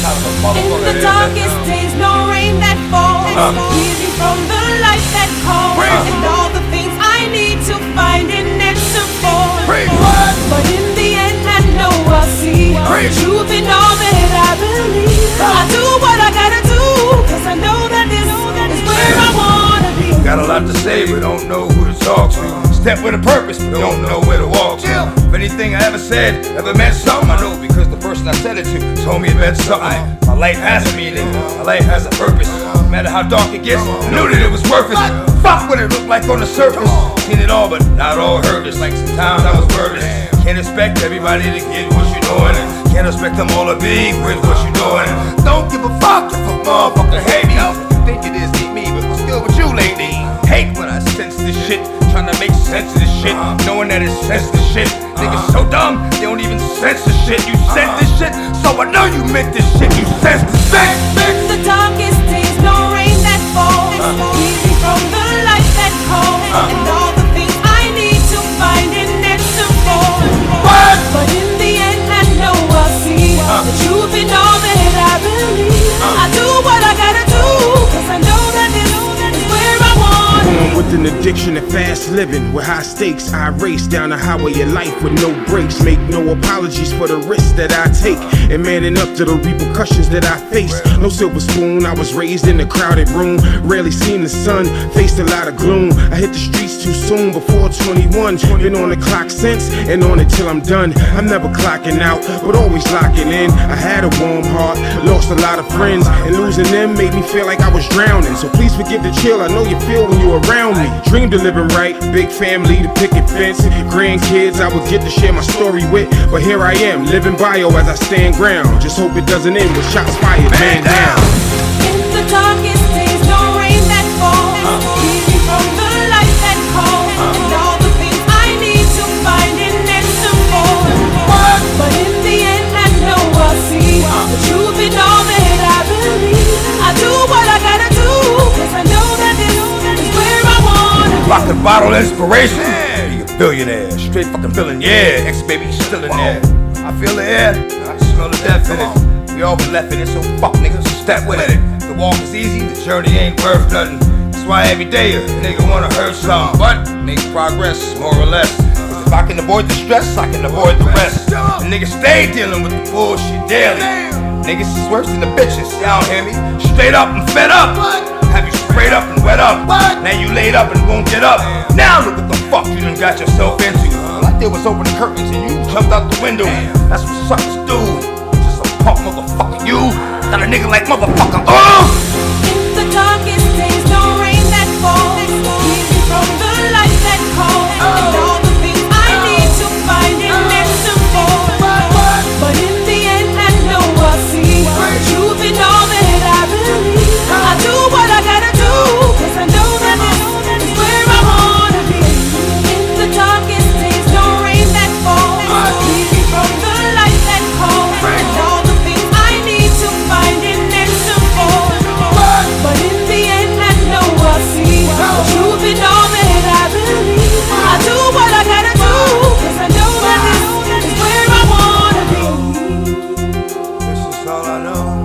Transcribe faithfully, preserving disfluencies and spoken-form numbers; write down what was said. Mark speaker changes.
Speaker 1: In the darkest days, no rain that falls. Uh. Keep me from the light that calls. Uh. And all the things I need to find an answer for. But in the end, I know I'll see the truth in all that I believe. I do what I gotta do, cause I know that this is where I wanna be.
Speaker 2: Got a lot to say, but don't know who to talk to. Step with a purpose, but don't know where to walk to. If anything I ever said ever meant something, I know because the person I said it to told me it meant something. My life has a meaning, my life has a purpose. No matter how dark it gets, I knew that it was worth it. Fuck what it looked like on the surface. Seen it all, but not all hurt. It's like sometimes I was nervous. Can't expect everybody to get what you're doing. Can't expect them all to be with what you're doing. Don't give a fuck if a motherfucker hate me. You think it is hate me, but what's good with you lately? Hate when I sense this shit, trying to make sense of this shit, knowing that it's senseless shit. Niggas so dumb, they don't even sense the shit. You sent this shit, so I know you meant this shit. You sense the sex.
Speaker 1: In the darkest days, no rain that falls. Keep me from the light that calls. And all the things I need to find an answer for. But in the end, I know I'll see the truth in all that I believe. I do what I gotta do, cause I know that this is where I want.
Speaker 3: Born with an addiction to fast living, with high stakes, I race down the highway of life with no brakes. Make no apologies for the risks that I take, and manning up to the repercussions that I face. No silver spoon, I was raised in a crowded room, rarely seen the sun, faced a lot of gloom. I hit the streets too soon, before twenty-one. Been on the clock since, and on it till I'm done. I'm never clocking out, but always locking in. I had a warm heart, lost a lot of friends, and losing them made me feel like I was drowning. So please forgive the chill, I know you feel when you're around me. Dreamed of living right, big family, the picket fence, grandkids I would get to share my story with. But here I am, living bio as I stand ground. Just hope it doesn't end with shots fired, man down.
Speaker 1: In the darkest days, no rain that falls. Keep me from the light that calls. And all the things I need to find an answer for. But in the end, I know I'll see the truth in all that I believe. I do what I gotta do, cause I know that this is where I wanna be.
Speaker 2: Rock the bottle inspiration, you a billionaire. Straight fucking villain, yeah. Ex-baby still in there. I feel the air, I smell the death in it. We all been left in it, so fuck niggas, step with it. The walk is easy, the journey ain't worth nothing. That's why every day a nigga wanna hurt something, but make progress, more or less. Cause if I can avoid the stress, I can avoid the rest. And niggas stay dealing with the bullshit daily. Niggas is worse than the bitches, y'all hear me? Straight up and fed up. Have you sprayed up and wet up? Now you laid up and won't get up. Now look what the fuck you done got yourself into. All I did was open the curtains and you jumped out the window. That's what suckers do. Just a punk motherfucker, you got a nigga like motherfucker. Oh!
Speaker 1: In the darkest days, no rain that falls. Keep me from the light that calls. And all the things I need to find an answer for. But in the end, I know I'll see the truth in all that I believe. I do what I gotta do, cause I know that this is where I wanna be. In the darkest days, no rain that falls. Keep me from the light that calls. And all the things I need to find an answer for. But in the end, I know I'll see the truth in all that I believe. I do what I gotta do, cause I know that this is where I wanna be.
Speaker 2: This is all I know.